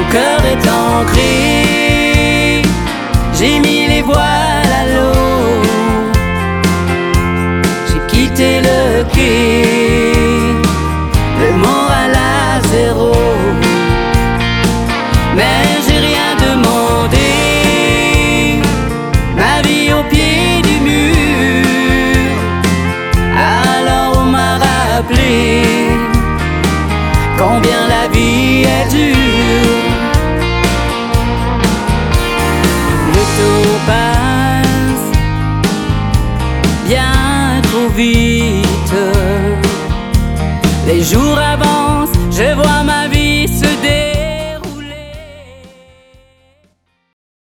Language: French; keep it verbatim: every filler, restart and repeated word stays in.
mon cœur est ancré, j'ai mis les voiles à l'eau, j'ai quitté le quai, le moral à zéro. Mais j'ai rien demandé, ma vie au pied du mur. Alors on m'a rappelé combien la vie est dure. Le temps passe bien trop vite, les jours avancent